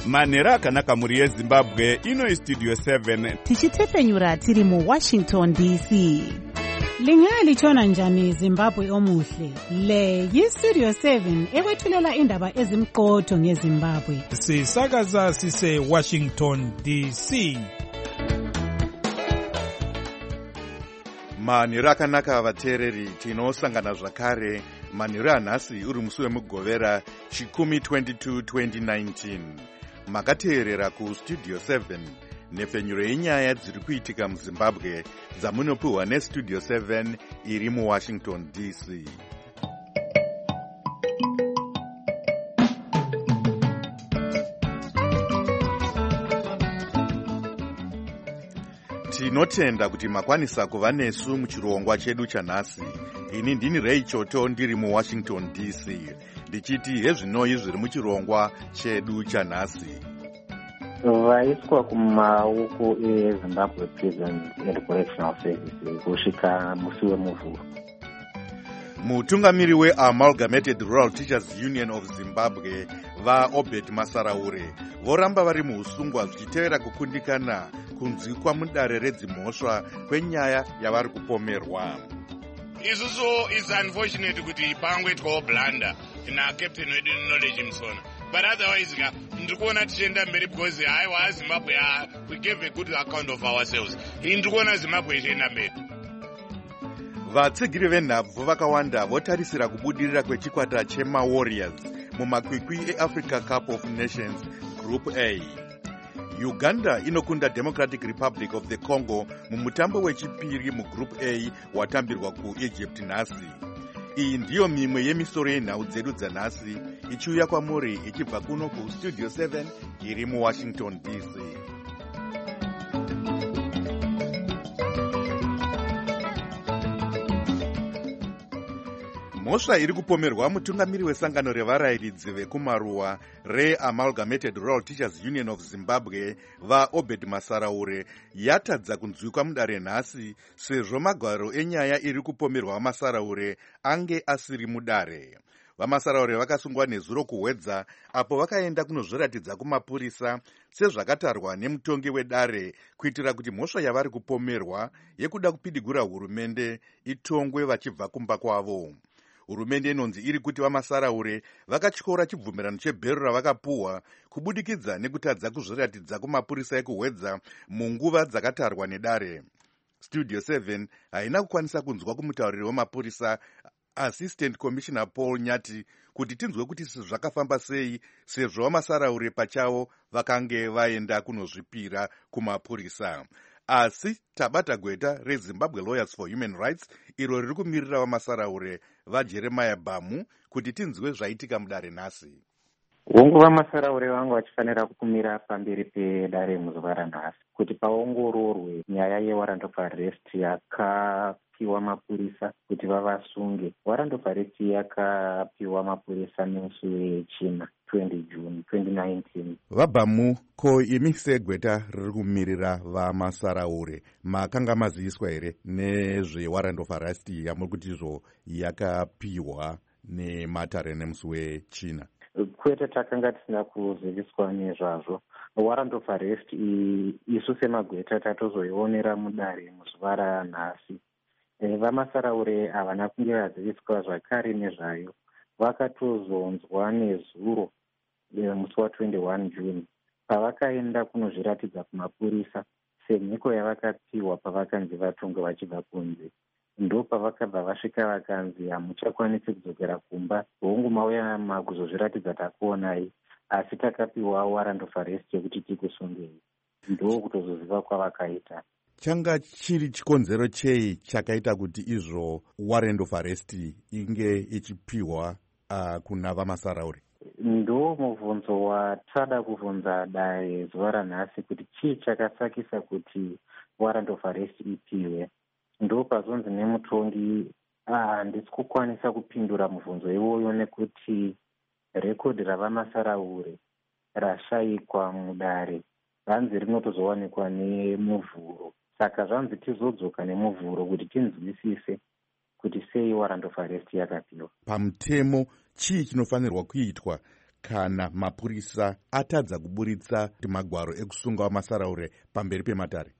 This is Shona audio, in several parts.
manhero akanaka mhuri yezimbabwe. Ino istudio 7 tichitepfenyura tiri muwashington dc. Lingalitshona njani Zimbabwe omuhle? Le yistudio 7 ekwethulela indaba ezimqotho ngeZimbabwe. Sisakaza sise Washington DC. manhero akanaka vateereri, tinosangana zvakare manhero anhasi uri musi wemugovera chikumi 22 2019. Makateerera kustudio 7 nhepfenyuro yenyaya dziri kuitika muzimbabwe dzamunopiwa nestudio 7 iri muwashington dc. Tinotenda kuti makwanisa kuva nesu muchirongwa chedu chanhasi. Ini ndini Ray Choto ndiri muwashington dc ndichiti hezvinoi zviri muchirongwa chedu chanhasi. Vaiswa kumaoko eZimbabwe Prison and Correctional Service kusvika musi wemuvhuro. Mutungamiri weAmalgamated Rural Teachers Union of Zimbabwe vaObert Masaraure voramba vari muusungwa zvichitevera kukundikana kunzwikwa mudare redzimhosva kwenyaya yavari kupomerwa. Isusu is unfortunate kuti pangoitwawo blunder naCaptain wedu Knowledge Msona. But otherwise, ndikuona tichenda mberi because haiwa Zimbabwe, we gave a good account of ourselves. Ndikuona Zimbabwe ichenda mberi. Vatsigiri venhabvu vakawanda votarisira kubudirira kwechikwata chemaWarriors mumakwikwi eAfrica Cup of Nations Group A. Uganda inokunda Democratic Republic of the Congo mumutambo wechipiri mugroup A watambirwa kuEgypt nhasi. Iyi ndiyo mimwe yemisoro yenhau dzedu dzanhasi ichiuya kwamuri ichibva kuno kustudio 7 iri muwashington dc. Mhosva iri kupomerwa mutungamiri wesangano revarairidzi vekumaruwa reAmalgamated Rural Teachers Union of Zimbabwe vaObert Masaraure yatadza kunzwikwa mudare nhasi sezvo magwaro enyaya iri kupomerwa Masaraure ange asiri mudare. Vamasaraure vakasungwa nezuro kuhwedza apo vakaenda kunozviratidza kumapurisa sezvakatarwa nemutongi wedare kuitira kuti mhosva yavari kupomerwa yekuda kupidigura hurumende itongwe vachibva kumba kwavo. Hurumende inonzi iri kuti vamasaraure vakatyora chibvumirano chebhero ravakapuhwa kubudikidza nekutadza kuzviratidza kumapurisa ekuhwedza munguva dzakatarwa nedare. Studio 7 haina kukwanisa kunzwa kumutauriri wemapurisa Assistant Commissioner Paul Nyati kuti tinzwe kuti zvakafamba sei sezvo vamasaraure pachavo vakange vaenda kunozvipira kumapurisa. Asi tabata gweta reZimbabwe Lawyers for Human Rights iro riri kumirira vamasaraure vaJeremiah Bamu kuti tinzwe zvaitika mudare nhasi. Hongu vamasaraure vangu vachifanira kumira pamberi pedare muzuva ranhasi kuti paongororwe nyaya yewarrant of arrest yakapiwa mapurisa kuti vavasunge. Warrant of arrest yakapiwa mapurisa nemusi wechina 20 June 2019. Vabamu, ko imi segweta riri kumirira vamasaraure makanga maziviswa here nezvewarrant of arrest yamuri kuti izvo yakapiwa nematare nemusi wechina? Kwete, takanga tisina kuziviswa nezvazvo. Warrant of arrest isu semagweta tatozoionera mudare muzuva ranhasi. Vamasaraure havana kunge vaziviswa zvakare nezvayo. Vakatozonzwa nezuro musi wa21 June pavakaenda kunozviratidza kumapurisa semhiko yavakapiwa pavakanzi vatongwe vachibva kunze. Ndo pavakabva vasvika vakanzi hamuchakwanisi kudzokera kumba, hongu mauya makuzozviratidza takuonai, asi takapiwa warrant of arrest yekuti tikusungei. Ndo kutozoziva kwavakaita. Changa chiri chikonzero chei chakaita kuti izvo warrant of arrest inge ichipiwa kuna vamasaraure? Ndo mubvunzo watada kubvunza dare zuva ranhasi kuti chii chakasakisa kuti warrant of arrest ipiwe. Ndo pazonzi nemutongi handisi kukwanisa kupindura mubvunzo iwoyo nekuti rekodhi ravamasaraure rashayikwa mudare vanzi rinotozowanikwa nemuvhuro. Saka zvanzi tizodzoka nemuvhuro kuti tinzwisise kuti sei warrant of arrest yakapiwa. Pamutemo chii chinofanirwa kuitwa kana mapurisa atadza kuburitsa magwaro ekusunga wamasaraure pamberi pematare?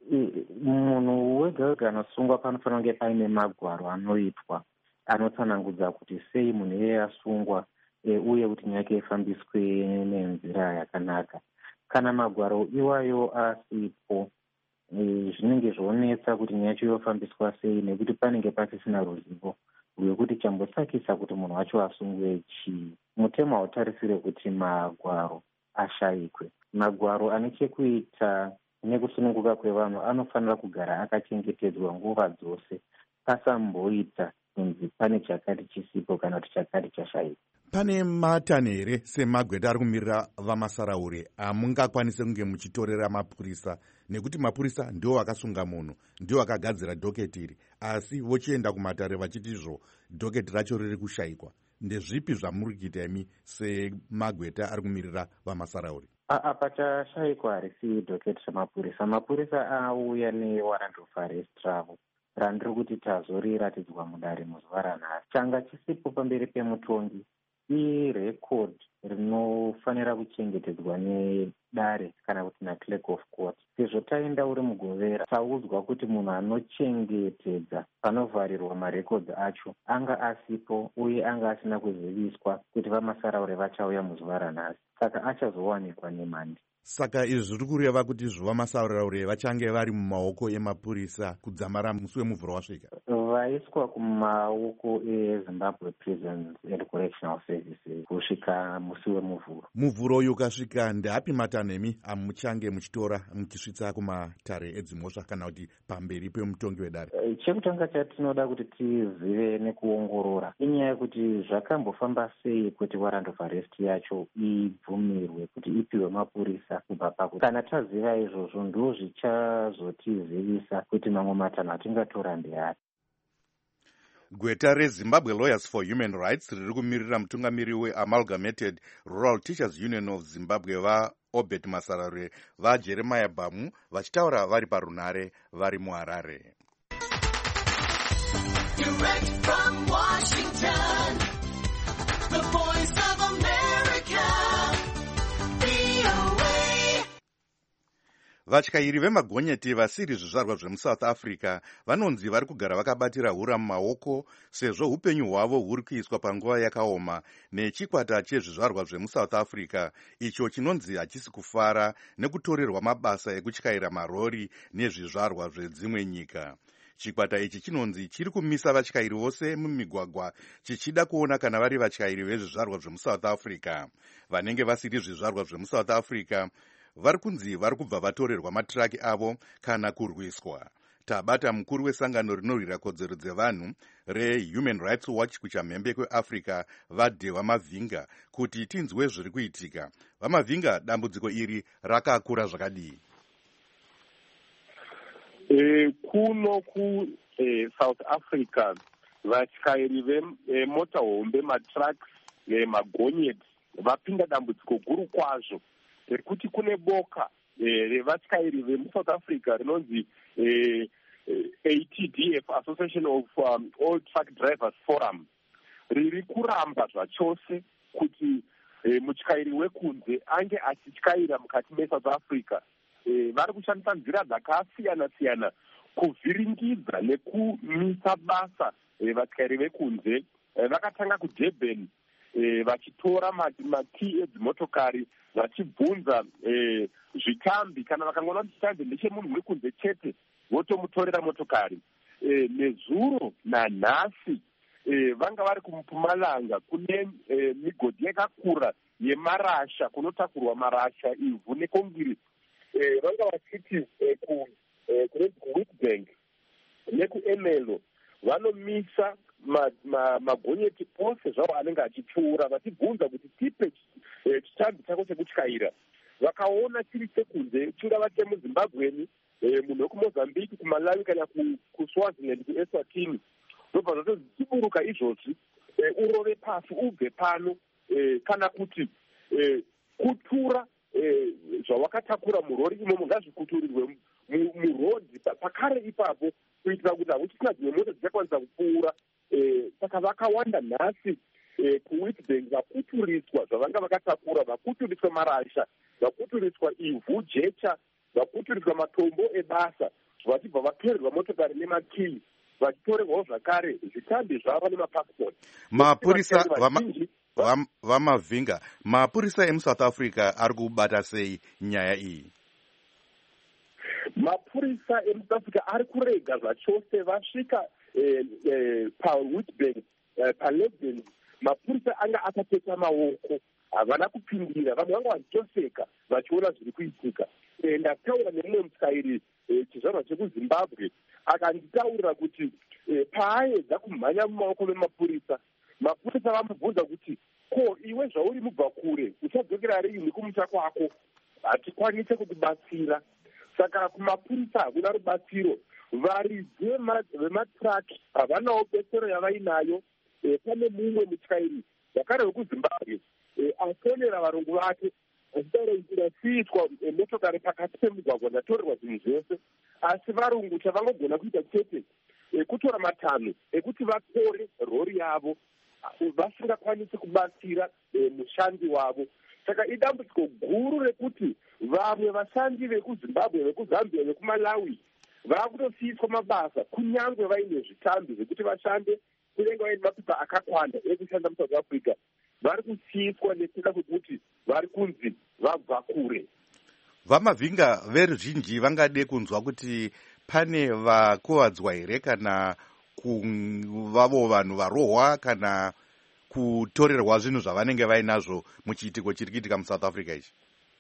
Munhu wega wega anosungwa panofanira kunge paine magwaro anoitwa anotsanangudza kuti sei munhu iyeye asungwa uye kuti nyaya ifambiswe nenzira yakanaka. Kana magwaro iwayo asipo, zvinenge zvonetsa kuti nyaya yacho yofambiswa sei, nekuti panenge pasisina ruzivo rwekuti chambosakisa kuti munhu wacho asungwe chii. Mutemo hautarisire kuti magwaro ashayikwe. Magwaro ane chekuita nekusununguka kwevanhu anofanira kugara akachengetedzwa nguva dzose, pasamboita kunzi pane chakati chisipo kana kuti chakati chashayikwa. Pane matanho here semagweta ari kumirira vamasaraure amungakwanise kunge muchitorera mapurisa, nekuti mapurisa ndiwo vakasunga munhu, ndiwo vakagadzira dhoketi iri, asi vochienda kumatare vachitizvo dhoketi racho riri kushayikwa? Ndezvipi zvamuri kuita imi semagweta ari kumirira vamasaraure? Apa chashayikwa harisi dhoketi remapurisa. Mapurisa auya newarrant of arrest ravo randiri kuti tazoriratidzwa mudare muzuva ranhasi. Changa chisipo pamberi pemutongi irekodhi rinofanira kuchengetedzwa nedare kana kuti naclerk of court. Sezvo taenda uri mugovera taudzwa kuti munhu anochengetedza panovharirwa marekodzi acho anga asipo uye anga asina kuziviswa kuti vamasaraure vachauya muzuva ranhasi, saka achazowanikwa nemhandi. Saka izvi zviri kureva kuti vamasaraure vachange vari mumaoko emapurisa kudzamara musi wemuvhuro wasvika? Vaiswa kumaoko eZimbabwe Prisons and Correctional Services kusvika musi wemuvhuro. Muvhuro uyu ukasvika, ndeapi matanho emi amuchange muchitora muchisvitsa kumatare edzimhosva kana kuti pamberi pemutongi wedare? Chekutanga chatinoda kuti tizive nekuongorora inyaya yekuti zvakambofamba sei kuti warrant of arrest yacho ibvumirwe kuti ipiwe mapurisa kubva pakuti. Kana taziva izvozvo ndo zvichazotizivisa kuti mamwe matanho atingatora ndeapi. Gweta reZimbabwe Lawyers for Human Rights riri kumirira mutungamiri weAmalgamated Rural Teachers Union of Zimbabwe vaObert Masaraure vaJeremiah Bamu vachitaura vari parunare vari muHarare. Direct from Washington, the voice of America, VOA. Vatyairi vemagonyeti vasiri zvizvarwa zvemuSouth Africa vanonzi vari kugara vakabatira hura mumaoko sezvo upenyu hwavo huri kuiswa panguva yakaoma nechikwata chezvizvarwa zvemuSouth Africa icho chinonzi hachisi kufara nekutorerwa mabasa ekutyaira marori nezvizvarwa zvedzimwe nyika. Chikwata ichi chinonzi chiri kumisa vatyairi vose mumigwagwa chichida kuona kana vari vatyairi vezvizvarwa zvemuSouth Africa. Vanenge vasiri zvizvarwa zvemuSouth Africa vari kunzi vari kubva vatorerwa matiraki avo kana kurwiswa. Tabata mukuru wesangano rinorwira kodzero dzevanhu reHuman Rights Watch kuchamhembe kweAfrica vaDhewa Mavhinga kuti tinzwe zviri kuitika. VaMavhinga, dambudziko iri rakakura zvakadii? Kuno South Africa vatyairi vemota hombe, matraks nemagonyeti vapinda dambudziko guru kwazvo rekuti kune boka revatyairi vemuSouth Africa rinonzi ATDF, Association of All Truck Drivers Forum, riri kuramba zvachose kuti mutyairi wekunze ange achityaira mukati meSouth Africa. Vari kushandisa nzira dzakasiyana-siyana kuvhiringidza nekumisa basa vatyairi vekunze. Vakatanga kuDurban vachitora makii edzimotokari vachibvunza zvitambi kana vakangoona kuti chitambi ndechemunhu wekunze chete votomutorera motokari. Nezuro nanhasi vanga vari kuMpumalanga kune migodhi yakakura yemarasha kunotakurwa marasha, ivhu nekongiri. Vanga vachiti kuWitbank nekuEmelo vanomisa magonyeti ose zvavo anenge achipfuura vachibvunza kuti tipe chitambi chako chekutyaira. Vakaona chiri chekunze chingava chemuZimbabweni, munhu wekuMozambique, kuMalawi kana kuSwaziland, kuEswatini, zvobva zvatozviburuka izvozvi. Urove pasi ubve pano, kana kuti kutura zvawakatakura murori imomo ngazvikuturirwe murodhi pakare ipapo kuitira kuti hakuchisina dzimwe mota dzichakwanisa kupfuura. Saka vakawanda nhasi kuwitbank vakuturiswa zvavanga vakatakura, vakuturiswa marasha, vakuturiswa ivhu, jecha, vakuturiswa matombo ebasa, vachibva vatorerwa motokari nemakii, vachitorerwawo zvakare zvitambi zvavo nemapasipoti. Mapurisa vamavhinga, mapurisa emusouth Africa ari kubata sei nyaya iyi? Mapurisa emusouth Africa ari kurega zvachose vasvika pawitbank pa11, mapurisa anga akapeta maoko, havana kupindira, vamwe vanga vachitoseka vachiona zviri kuitika. Ndataura nemumwe mutyairi chizvarwa chekuzimbabwe, akanditaurira kuti paaedza kumhanya mumaoko memapurisa, mapurisa vamubvunza kuti ko iwe zvauri mubva kure uchadzokera riini kumuta kwako, hatikwanise kukubatsira. Saka kumapurisa hakuna rubatsiro. Varidzi vematraki havanawo betsero yavainayo. Pane mumwe mutyairi zvakare wekuzimbabwe afonera varungu vake achitaura kuti ndasiitwa motokari pakati pemugwagwa, ndatorerwa zvinhu zvese, asi varungu chavangogona kuita chete kutora matanho ekuti vatore rori yavo, vasingakwanisi kubatsira mushandi wavo. Saka idambudziko guru rekuti vamwe vashandi vekuzimbabwe, vekuzambia, vekumalawi vakutosiiswa mabasa kunyangwe vaine zvitambi zvekuti vashande, kunenge vaine mapepa akakwana ekushanda muSouth Africa, vari kusiiswa nekuda kwekuti vari kunzi vabva kure. Vamavhinga, veruzhinji vangade kunzwa kuti pane vakuvadzwa here, kana vavo vanhu varohwa, kana kutorerwa zvinhu zvavanenge vainazvo muchiitiko chiri kuitika muSouth Africa ichi?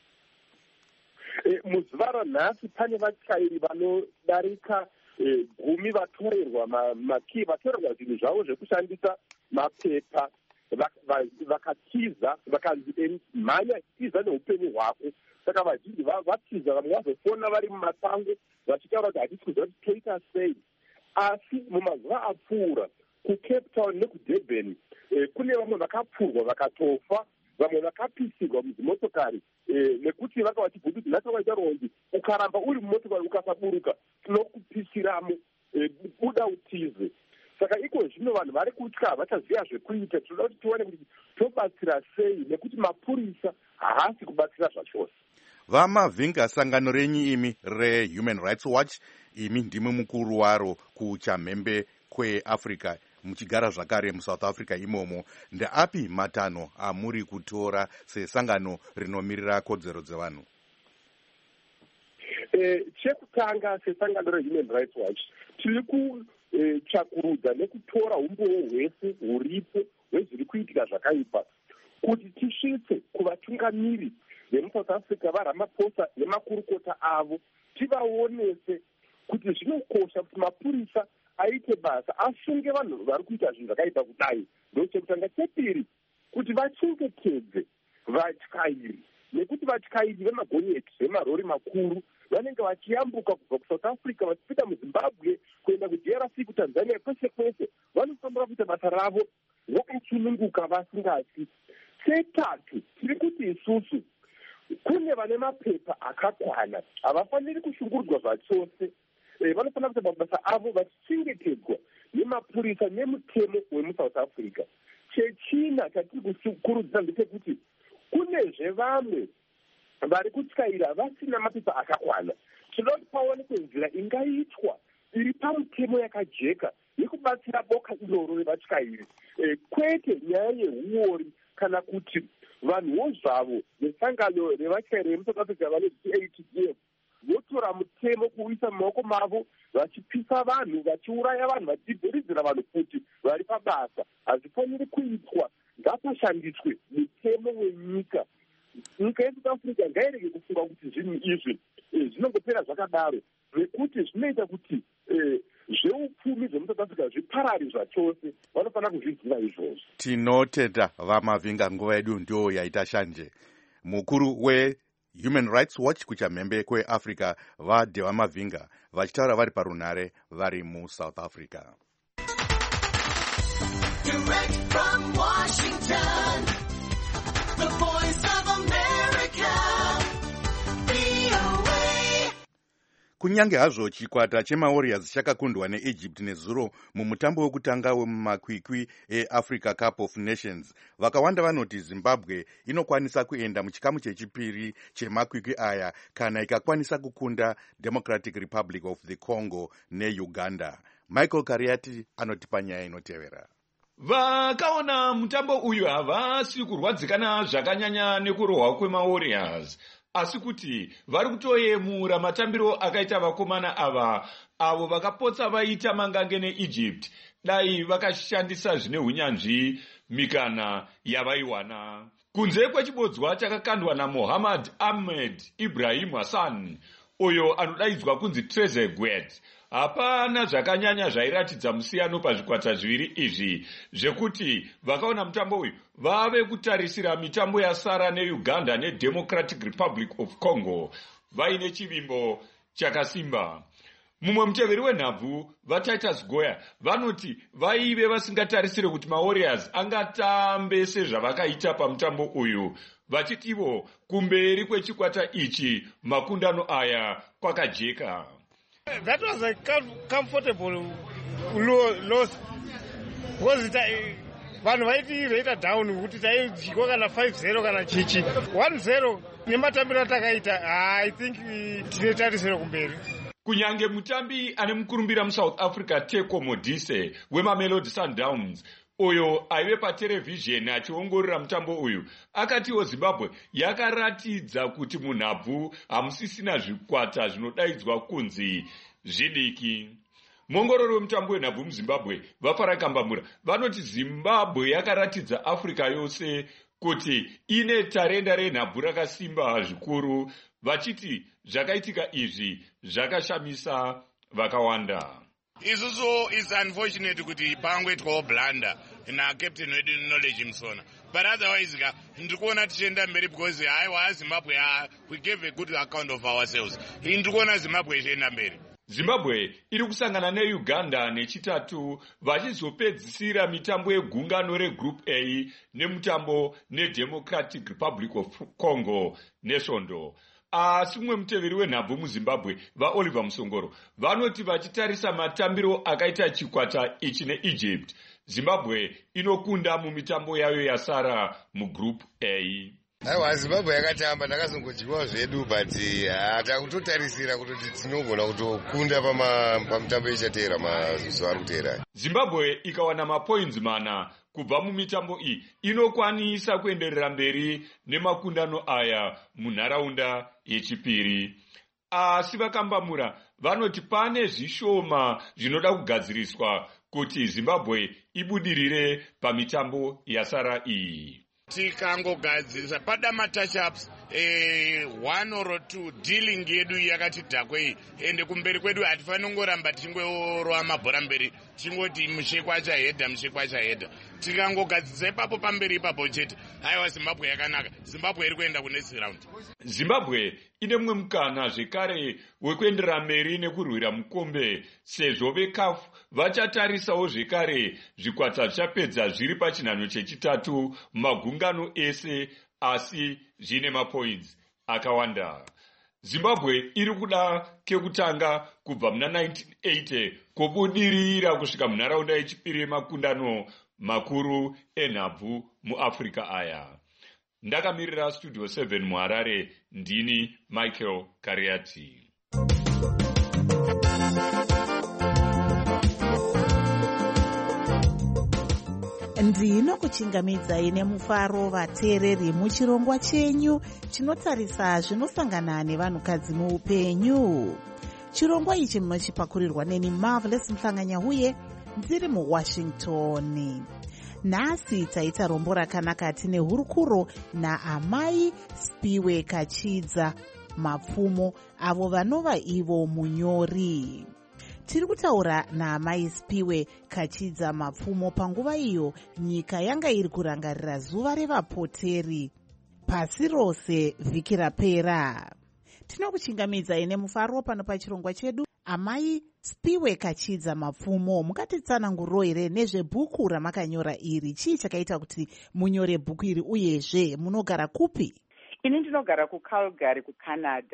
Muzuva ranhasi pane vatyairi vanodarika 10 vatorerwa makii, vatorerwa zvinhu zvavo zvekushandisa, mapepa, vakatiza, vakanzi mhanya tiza neupenyu hwako. Saka vazhinji vatiza, vamwe vazofona vari mumasango vachitaura kuti hatisi kuziva kuti toita sei. Asi mumazuva apfuura kuCape Town nekuDurban kune vamwe vakapfurwa vakatofa, vamwe vakapisirwa mudzimotokari nekuti vanga vachibvunza kuti nhasi vakaitaurwa kuti ukaramba uri mumotokari ukasaburuka tinokupisiramo, buda utize. Saka iko zvino vanhu vari kutya, vachaziva zvekuita. Tinoda kuti tione kuti tobatsira sei, nekuti mapurisa haasi kubatsira zvachose. Vamavhinga, sangano renyu imi reHuman Rights Watch, imi ndimi mukuru waro kuchamhembe kweAfrica, muchigara zvakare muSouth Africa imomo, ndeapi matanho amuri kutora sesangano rinomirira kodzero dzevanhu? Chekutanga, sesangano reHuman Rights Watch tiri kutsvakurudza nekutora umboo hwese huripo hwezviri kuitika zvakaipa, kuti tisvitse kuvatungamiri vemuSouth Africa, vaRamaphosa nemakurukota avo, tivaonese kuti zvinokosha kuti mapurisa aite basa, asunge vanhu vari kuita zvinhu zvakaipa kudai. Ndochekutanga. Chepiri, kuti vachengetedze vatyairi, nekuti vatyairi vemagonyeti, vemarori makuru, vanenge vachiyambuka kubva kuSouth Africa vachipinda muZimbabwe kuenda kuDRC, kuTanzania, kwese kwese, vanofanira kuita basa ravo vakasununguka vasingati. Chetatu, tiri kuti isusu kune vane mapepa akakwana, havafaniri kushungurudzwa zvachose, vanofanira kuita mabasa avo vachichengetedzwa nemapurisa nemutemo wemuSouth Africa. Chechina chatiri kukurudzira ndechekuti kunezve vamwe vari kutyaira vasina mapepa akakwana. Tinoda kuti paonekwe nzira ingaitwa iri pamutemo yakajeka yekubatsira boka iroro revatyairi, kwete nyaya yehuori kana kuti vanhuwo zvavo nesangano revatyairi vemuSouth Africa vanoti ATDF votora mutemo kuisa mumaoko mavo, vachipisa vanhu, vachiuraya vanhu, vachibhiridzira vanhu kuti vari pabasa. Hazvifaniri kuitwa, ngapashandiswe mutemo wenyika. Nyika yeSouth Africa ngairege kufunga kuti zvinhu izvi zvinongopera zvakadaro, nekuti zvinoita kuti zveupfumi zvemuSouth Africa zviparari zvachose. Vanofanira kuzviziva izvozvo. Tinotenda Vamavhinga, nguva yedu ndio yaita shanje. Mukuru weHuman Rights Watch kuchamhembe kweAfrica, vaDeva Mavhinga, vachitaura vari parunhare vari muSouth Africa. Direct from Washington, the voice of America, VOA. kunyange hazvo chikwata chemawarriors chakakundwa neegypt nezuro mumutambo wekutanga wemumakwikwi eafrica cup of nations, vakawanda vanoti zimbabwe inokwanisa kuenda muchikamu chechipiri chemakwikwi aya kana ikakwanisa kukunda Democratic Republic of the Congo neuganda. Michael Kariati anotipa nyaya inotevera. Vakaona mutambo uyu havasi kurwadzikana zvakanyanya nekurohwa kwemawarriors, asi kuti vari kutoyemura matambiro akaita vakomana ava avo vakapotsa vaita mangange neEgypt dai vakashandisa zvine hunyanzvi mikana yavaiwana. Kunze kwechibodzwa chakakandwa naMohammad Ahmed Ibrahim Hassan uyo anodaidzwa kunzi Trezeguet, hapana zvakanyanya zvairatidza musiyano pazvikwata zviviri izvi, zvekuti vakaona mutambo uyu vave kutarisira mitambo yasara neUganda neDemocratic Republic of Congo vaine chivimbo chakasimba. Mumwe muteveri wenhabvu vaTitus Goya vanoti vaive vasingatarisire kuti mawarriors angatambe sezvavakaita pamutambo uyu, vachitivo kumberi kwechikwata ichi makundano aya kwakajeka. That was a comfortable loss because vanhu vaita down kuti taidyiwa kana 5-0 kana chichi 1-0 nematambiro atakaita. I think tine tarisiro kumberi. Kunyange mutambi ane mukurumbira muSouth Africa Teko Modise weMamelodi Sundowns uyo aive paterevhizheni achiongorora mutambo uyu akatiwo Zimbabwe yakaratidza kuti munhabvu hamusisina zvikwata zvinodaidzwa kunzi zvidiki. Mongororo wemutambo wenhabvu muZimbabwe vaFarakambamura vanoti Zimbabwe yakaratidza Africa yose kuti ine tarenda renhabvu rakasimba zvikuru, vachiti zvakaitika izvi zvakashamisa vakawanda. Isusu is unfortunate kuti pangoitwawo blunder naCaptain wedu Knowledge Msona, but otherwise ndikuona tichienda mberi because haiwa Zimbabwe we gave a good account of ourselves. Ndikuona Zimbabwe ichienda mberi. Zimbabwe iri kusangana neUganda nechitatu vachizopedzisira mitambo yegungano reGroup A nemutambo neDemocratic Republic of Congo nesvondo. Asi mumwe muteveri wenhabvu muZimbabwe vaOliver Musongoro vanoti vachitarisa matambiro akaita chikwata ichi neEgypt, Zimbabwe inokunda mumitambo yayo yasara muGroup A. Aiwa, Zimbabwe yakatamba, ndakazongodyiwa zvedu, but takutotarisira kuti tinogona kutokunda pamutambo ichateera mazuva ari kuteera. Zimbabwe ikawana mapoints mana kubva mumitambo iyi inokwanisa kuenderera mberi nemakundano aya munharaunda yechipiri. Asi vakambamura vanoti pane zvishoma zvinoda kugadziriswa kuti Zimbabwe ibudirire pamitambo yasara iyi. Tikangogadzirisa pada matouch-ups 1 or 2 dealing yedu yakati dhakwei, ende kumberi kwedu hatifani kungoramba tichingorowa mabhora mberi tingoti mushekwa chahedha. Tikangogadzirisa ipapo pamberi ipapo chete, haiwa Zimbabwe yakanaka. Zimbabwe iri kuenda kunext round. Zimbabwe ine mumwe mukana zvekare wekuenderera mberi nekurwira mukombe, sezvo veCAF vachatarisawo zvekare zvikwata zvichapedza zviri pachinhanho chechitatu magungano ese, asi zvine mapoints akawanda. Zimbabwe iri kuda kekutanga kubva muna 1980 kubudirira kusvika munharaunda yechipiri yemakundano makuru enhabvu muAfrica aya. Ndakamirira Studio 7 muHarare, ndini Michael Kariati. Ndinokuchingamidzai nemufaro vateereri muchirongwa chenyu chinotarisa zvinosangana nevanhukadzi muupenyu. Chirongwa ichi munochipakurirwa neni Marvelous Mhlanganyahuye ndiri muWashington. Nhasi taita rombo rakanaka tine hurukuro naamai Spiwe Kachidza Mapfumo, avo vanova ivo munyori. Tiri kutaura naamai Spiwe Kachidza Mapfumo panguva iyo nyika yanga iri kurangarira zuva revapoteri pasi rose vhiki rapera. Tinokuchingamidzai nemufaro pano pachirongwa chedu. Amai Spiwe Kachidza Mapfumo, mukatitsananguriro here nezvebhuku ramakanyora iri? Chii chakaita kuti munyore bhuku iri, uyezve munogara kupi? Ini ndinogara kuCalgary kuCanada.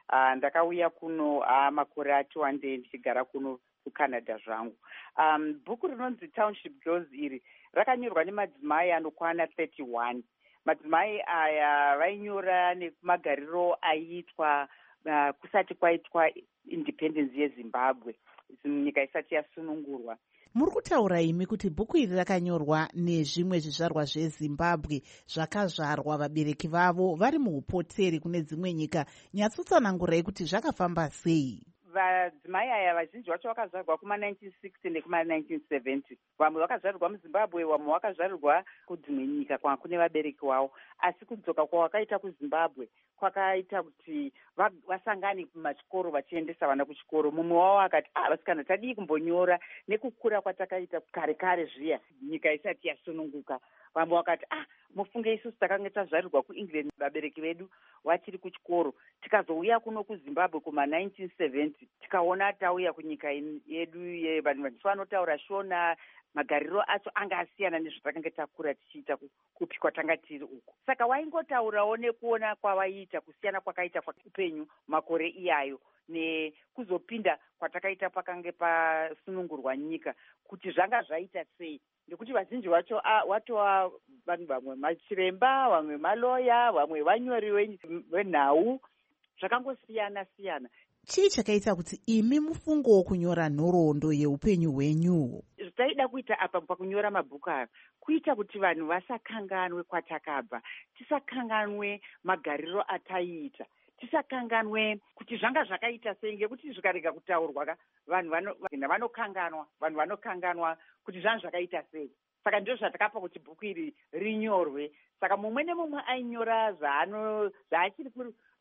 ndakauya kuno makore ati ndichigara kuno kucanada zvangu. Bhuku rinonzi Township Girls iri rakanyorwa nemadzimai anokwana 31. Madzimai aya vainyora nemagariro aiitwa kusati kwaitwa independence yeZimbabwe, nyika isati yasunungurwa. Muri kutaura imi kuti bhuku iri rakanyorwa nezvimwe zvizvarwa zveZimbabwe zvakazvarwa vabereki vavo vari muupoteri kune dzimwe nyika. Nyatsotsanangurai kuti zvakafamba sei? Vadzimai aya vazhinji vacho vakazvarwa kuma1960 nekuma1970. Vamwe vakazvarirwa muZimbabwe, vamwe vakazvarirwa kudzimwe nyika kwanga kune vabereki wavo. Asi kudzoka kwavakaita kuZimbabwe kwakaita kuti vasangane kumachikoro vachiendesa vana kuchikoro. Mumwe wavo akati vasikana tadii kumbonyora nekukura kwatakaita kare kare zviya nyika isati yasununguka. Vamwe vakati mufunge isusu takanga tazvarirwa kuEngland vabereki vedu vachiri kuchikoro, tikazouya kuno kuZimbabwe kuma1970 tikaona tauya kunyika yedu vanhu vanotaura Shona, magariro acho anga asiyana nezvatakanga takura tichiita kupi kwatanga tiri uku. Saka waingotaurawo nekuona kwavaiita kusiyana kwakaita kwaupenyu makore iyayo nekuzopinda kwatakaita pakange pasunungurwa nyika kuti zvanga zvaita sei, nekuti vazhinji vacho watova vanhu vamwe machiremba, vamwe maloya, vamwe vanyori venhau, zvakangosiyana siyana. Chii chakaita kuti imi mufungowo kunyora nhoroondo yeupenyu hwenyu? Zvataida kuita apa pakunyora mabhuku aya kuita kuti vanhu vasakanganwe kwatakabva, tisakanganwe magariro ataiita, tisakanganwe kuti zvanga zvakaita sei, ngekuti zvikarega kutaurwa vanhu vanokanganwa kuti zvanga zvakaita sei. Saka ndizvo zvatakapa kuti bhuku iri rinyorwe. Saka mumwe nemumwe ainyora zvaachiri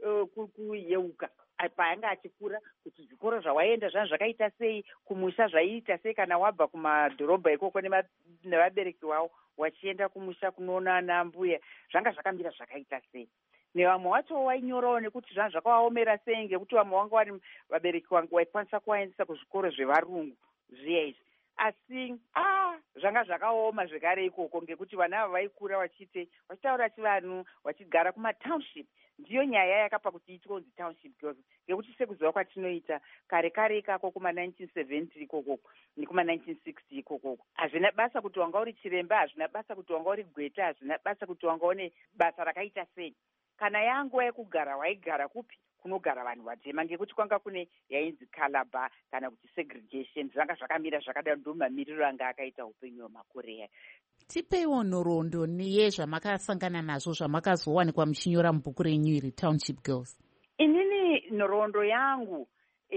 kuyeuka paanga achikura, kuti zvikoro zvawaenda zvanga zvakaita sei, kumusha zvaiita sei kana wabva kumadhorobha ikoko nevabereki wavo wachienda kumusha kunoona ana mbuya, zvanga zvakamira zvakaita sei. Nevamwe vacho wainyorawo nekuti zvanga zvakawaomera sei, ngekuti vamwe vanga vari vabereki vangu vaikwanisa kuvaendesa kuzvikoro zvevarungu zviya izvi. Asi zvanga zvakaoma zvekare ikoko, ngekuti vana ava vaikura vachitaura chivanhu, vachigara kumatownship. Ndiyo nyaya yakapa kuti itonzi Township Girls, ngekuti sekuziva kwatinoita kare kare ikako kuma1970 ikoko nekuma1960 ikoko, hazvina basa kuti wanga uri chiremba, hazvina basa kuti wanga uri gweta, hazvina basa kuti wanga une basa rakaita sei. Kana yanguva yekugara waigara kupi? Kunogara vanhu vatema, ngekuti kwanga kune yainzi Calabar kana kuti segregation. Zvanga zvakamira zvakadaro, ndo mamiriro anga akaita upenyu hwemakore aya. Tipeiwo nhoroondo yezvamakasangana nazvo zvamakazowanikwa muchinyora mubhuku renyu iri Township Girls. Inini nhoroondo yangu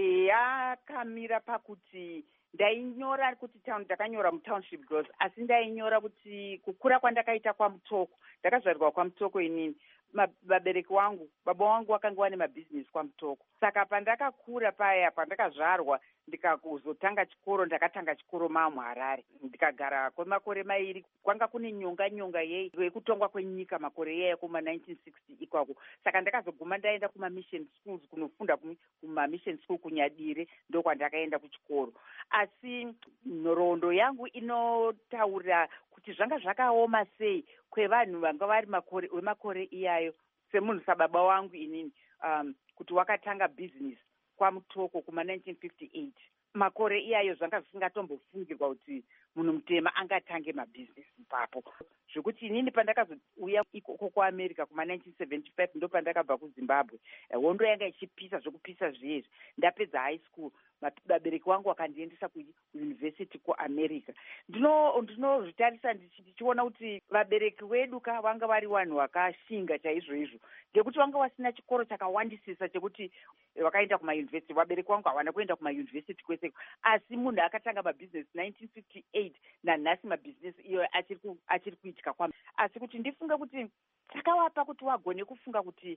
yakamira pakuti ndainyora kuti ndakanyora muTownship Girls, asi ndainyora kuti kukura kwandakaita kwaMutoko, ndakazvarirwa kwaMutoko inini. Vabereki wangu, baba wangu vakanga vane mabhizinesi kwaMutoko. Saka pandakakura paya, pandakazvarwa ndikazotanga chikoro, ndakatanga chikoro maMuharare. Ndikagara kwemakore mairi, kwanga kune nyonga yekutongwa kwenyika makore iyayo kuma1960 ikwako. Saka ndakazoguma ndaenda kuma-mission schools kunofunda kuma-mission school kuNyadire, ndokwandakaenda kuchikoro. Asi nhoroondo yangu inotaura kuti zvanga zvakaoma sei kwevanhu vanga vari wemakore iyayo, semunhu sababa wangu inini, kuti wakatanga bhizinesi kwaMutoko kuma1958. Makore iyayo zvanga zvisingatombofungirwa kuti munhu mutema angatange mabhizinesi ipapo. Zvekuti inini pandakazouya ikoko kuAmerica kuma1975 ndo pandakabva kuZimbabwe. Hondo yanga ichipisa zvokupisa zviyezvi. Ndapedza high school, vabereki vangu vakandiendesa kuuniversity kuAmerica. Ndinozvitarisa ndichiona kuti vabereki vedu vanga vari vanhu vakashinga chaizvo izvo, ngekuti vanga vasina chikoro chakawandisisa chekuti vakaenda kumauniversity. Vabereki vangu havana kuenda kumauniversity kwese, asi munhu akatanga mabhizinesi 1958 nanhasi mabhizinesi iyo achiri kuitika kwami. Asi kuti ndifunga kuti takavapa kuti vagone kufunga kuti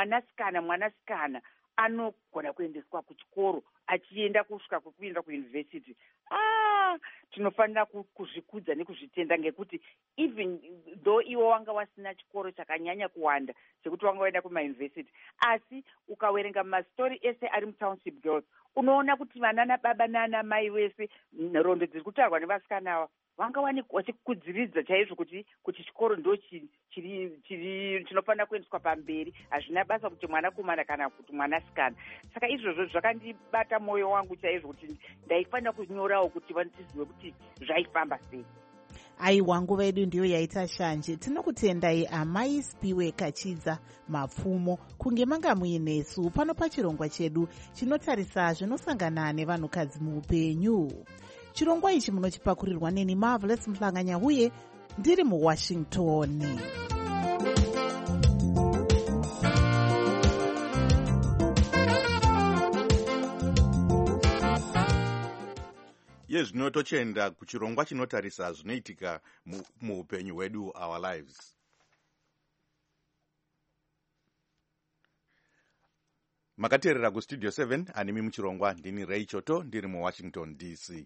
mwanasikana anogona kuendeswa kuchikoro achienda kusvika kwekuenda kuuniversity. Tinofanira kuzvikudza nekuzvitenda, ngekuti even though iwo wanga wasina chikoro chakanyanya kuwanda chekuti wanga waenda kumauniversity, asi ukawerenga mastori ese ari muTownship Girls unoona kuti vana nababa nana mai vese nhoroondo dziri kutaurwa nevasikana ava vanga vachikudziridza chaizvo kuti chikoro ndo chinofanira kuendeswa pamberi, hazvina basa kuti mwanakomana kana kuti mwanasikana. Saka izvozvo zvakandibata mwoyo wangu chaizvo kuti ndaifanira kunyorawo kuti vantizive kuti zvaifamba sei. Aiwa, nguva yedu ndiyo yaita shanje. Tinokutendai amai Spiwe Kachidza Mapfumo kunge manga muinesu pano pachirongwa chedu chinotarisa zvinosangana nevanhukadzi muupenyu. Chirongwa ichi munochipakurirwa neni Marvelous Mhlanganya uye ndiri muWashington. Yezvino tochenda kuchirongwa chinotarisa zvinoitika muupenyu hwedu, our lives. Makateerera kustudio 7, animi muchirongwa ndini Ray Choto ndiri muWashington DC.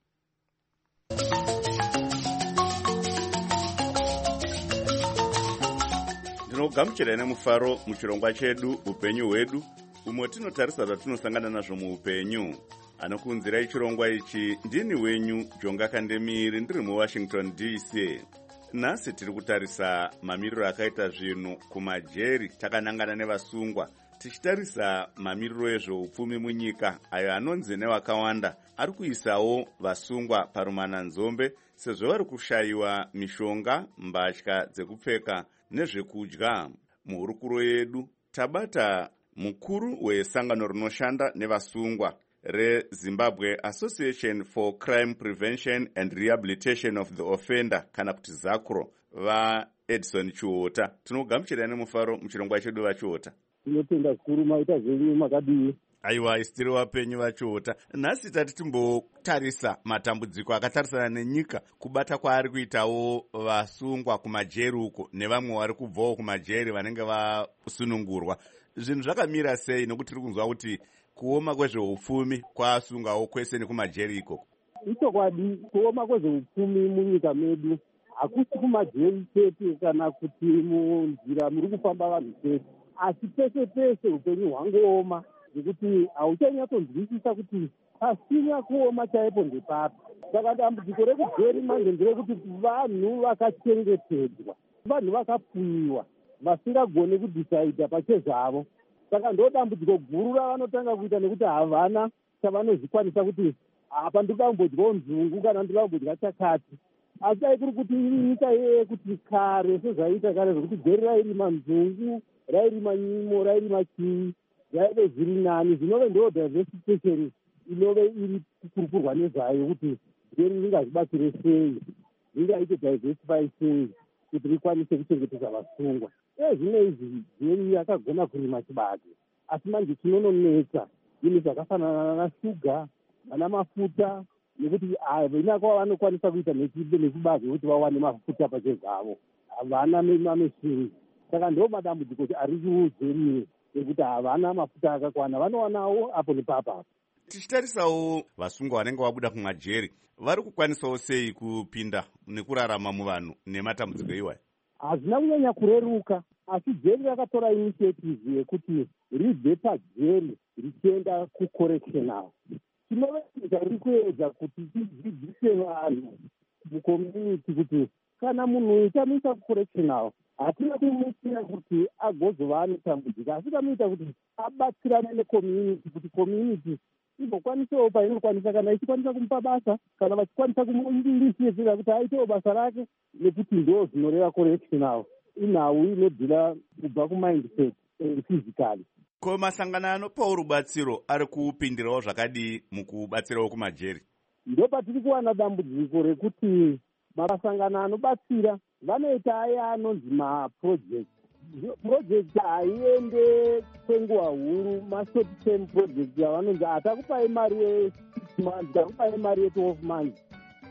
Ndinogamuchira nemufaro muchirongwa chedu upenyu hwedu, umwe tinotarisa zvatinosangana nazvo muupenyu. Anokunzirai chirongwa ichi ndini wenyu Jonga Kandemiri ndiri muWashington DC. Nhasi tiri kutarisa mamiriro akaita zvinhu kumajeri takanangana nevasungwa, tichitarisa mamiriro ezveupfumi munyika ayo anonzi nevakawanda ari kuisawo vasungwa parumananzombe sezvo vari kushayiwa mishonga, mbatya dzekupfeka nezvekudya. Muhurukuro yedu tabata mukuru wesangano rinoshanda nevasungwa reZimbabwe Association for Crime Prevention and Rehabilitation of the Offender, kana kuti ZACRO, vaEdison Chiota. Tinogamuchira nemufaro muchirongwa chedu vachiota. Tinotenda zvikuru maita zvenyu makadii. Aiwa, isitiri wapenyu vachiota. Nhasi tati timbotarisa matambudziko akatarisana nenyika, kubata kwaari kuitawo vasungwa kumajeri uko nevamwe vari kubvawo kumajeri vanenge vasunungurwa. Zvinhu zvakamira sei, nokuti tiri kunzwa kuti kuoma kwezveupfumi kwasungawo kwese nekumajeri ikoko? Ichokwadi, kuoma kwezveupfumi munyika medu hakusi kumajeri chete kana kuti munzira muri kufamba vanhu chete, asi pese pese upenyu hwangooma, nekuti hauchanyatsonzwisisa kuti pasina kuoma chaipo ndepapi. Saka dambudziko rekujeri manje nderekuti vanhu vakachengetedzwa, vanhu vakapuyiwa, vasingagone kudhisaidha pachezvavo. Saka ndo dambudziko guru ravanotanga kuita, nekuti havana chavanozvikwanisa kuti apa ndikambodyawo nzungu kana ndikambodya chakati. Asi dai kuri kuti iri nyika yekuti kare sezvaita kare zvokuti geri rairima nzungu, rairima nyimo, rairima chii, zvaive zviri nani. Zvinove ndo diversification inove iri kukurukurwa nezvayo kuti geri ringazvibatsire sei, ringaite diversify sei kuti rikwanise kuchengetedza vasungwa. Zvino izvi geri yakagona kurima chibage, asi manje chinononetsa zvinhu zvakafanana nashuga, ana mafuta, nekuti havana kwavanokwanisa kuita nechibage kuti vawane mafuta pachezvavo, havana mameshini. Saka ndo madambudziko ari kujeriyo ekuti havana mafuta akakwana, vanowanawo apo nepapo. Tichitarisawo vasungwa vanenge vabuda kumajeri, vari kukwanisawo sei kupinda nekurarama muvanhu nematambudziko iwayo? Hazvina kunyanya kureruka, asi jeri rakatora initiative yekuti ribve pajeri richienda kucorrectional. Chinoveita riri kuedza kuti tidzidzise vanhu mucommunity kuti kana munhu ichamisa kucorrectional, hatina kumuitira kuti agozova anotambudzika, asi tamuita kuti abatsirane necommunity, kuti community igokwanisawo painokwanisa, kana ichikwanisa kumupa basa, kana vachikwanisa kumuinitiativa kuti aitewo basa rake, nekuti ndo zvinoreva correctional. Inhau inodhira kubva kumindset physically. Ko masangano anopawo rubatsiro ari kupindirawo zvakadii mukubatsirawo kumajeri? Ndo patiri kuwana dambudziko rekuti masangano anobatsira vanoita aya anonzi maproject. Project haiende kwenguva huru, mashort term project yavanonzi atakupai mari ye6 months, takupai mari ye12 months.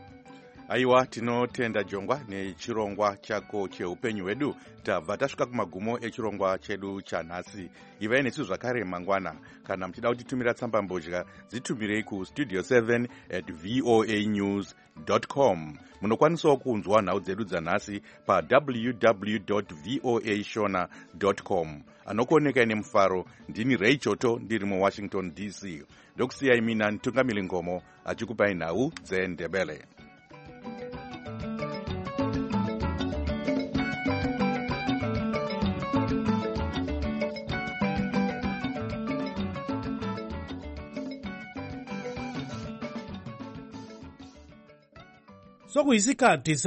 Aiwa, tinotenda Jongwa nechirongwa chako cheupenyu hwedu. Tabva tasvika kumagumo echirongwa chedu chanhasi. Ivai nesu zvakare mangwana. Kana muchida kutitumira tsamba mbozha, dzitumirei kustudio 7@voanews.com. Munokwanisawo kunzwa nhau dzedu dzanhasi pa www.voashona.com. Anokuoneka nemufaro, ndini Ray Choto ndiri muWashington DC. Ndokusiyai mina Ntungamiri Ngomo achikupai nhau dzeNdebele. sokuyisikhathi